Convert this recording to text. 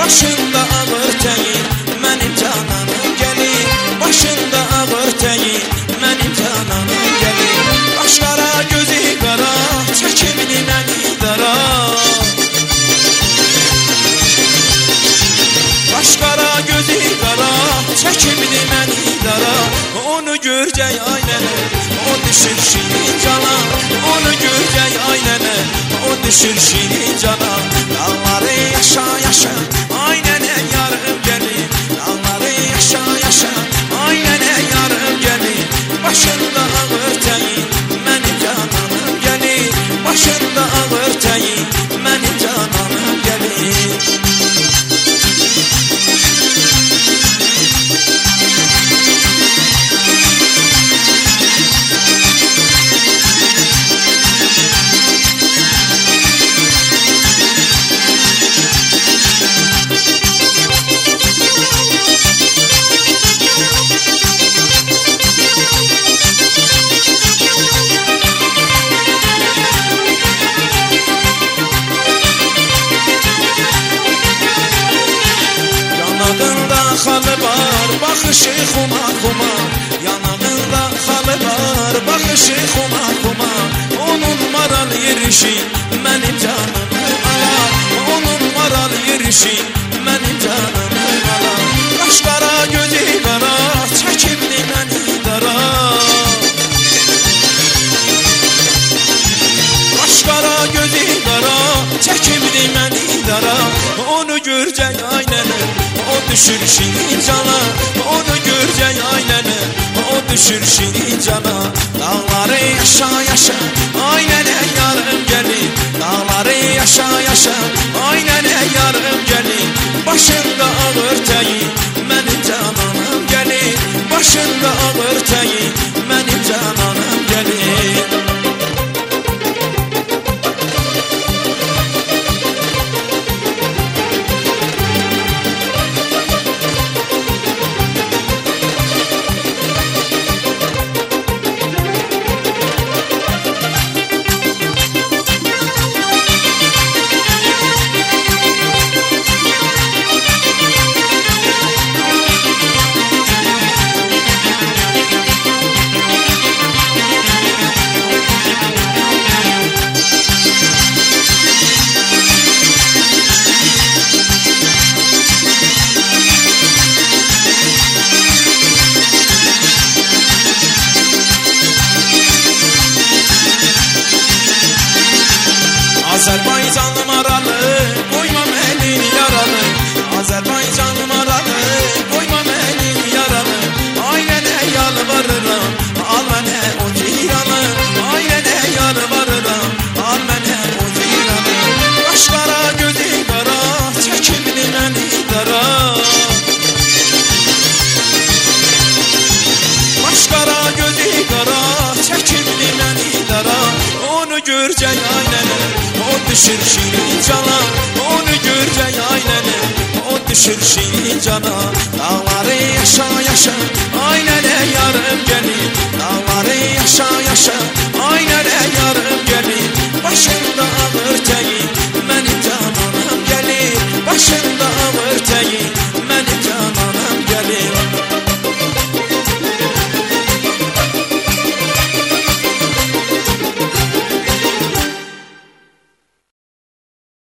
başında ağır təyin, mənim cananım gəlir. Başında ağır təyin, mənim cananım gəlir. Qaşlara gözü qara, çəkimli məni dara. Qaşqara gözü qara, çəkimli məni dara. Onu görcək aynənə, o düşür şirin cana. Onu görcək aynənə, o düşür şirin cana. Dağları yaşa yaşa, aynənə yarım gəlir. Dağları yaşa yaşa, aynənə yarım gəlir. Başında ağır təyin, mənim cananım gəlir. Başında ağır təyin, mənim cananım gəlir. Yanağında xalı var, baxışı xuma xuma. Yanağında xalı var, baxışı xuma xuma. Onun maral yerişi, mənim canımı alar. Onun maral yerişi, mənim canımı alar. Qaşqara gözü qara, çəkimli məni dara. Qaşqara gözü qara, çəkimli məni dara. Onu görcək aynənə, o düşür şirin cana. Onu görcək aynənə, o düşür şirin cana. Dağları yaşa yaşa, aynənə yarım gəlir. Dağları yaşa yaşa, aynənə yarım gəlir. Başında ağır təyin, mənim cananım gəlir. Başında ağır təyin, mənim cananım gəlir. Azərbaycanım aralı, qoymam əlini yaralı. Azərbaycanım aralı, qoymam əlini yaralı. Aynənə yalvarıram, al mənə o ceyranı. Aynənə yalvarıram, al mənə o ceyranı. Qaşqara gözü qara, çəkimli məni dara. Qaşqara gözü qara, çəkimli məni dara. Onu görcək aynənə, o düşür şirin cana. Onu görcək aynənə, o düşür şirin cana. Dağları yaşa yaşa, aynənə yarım gəlir. Dağları yaşa yaşa,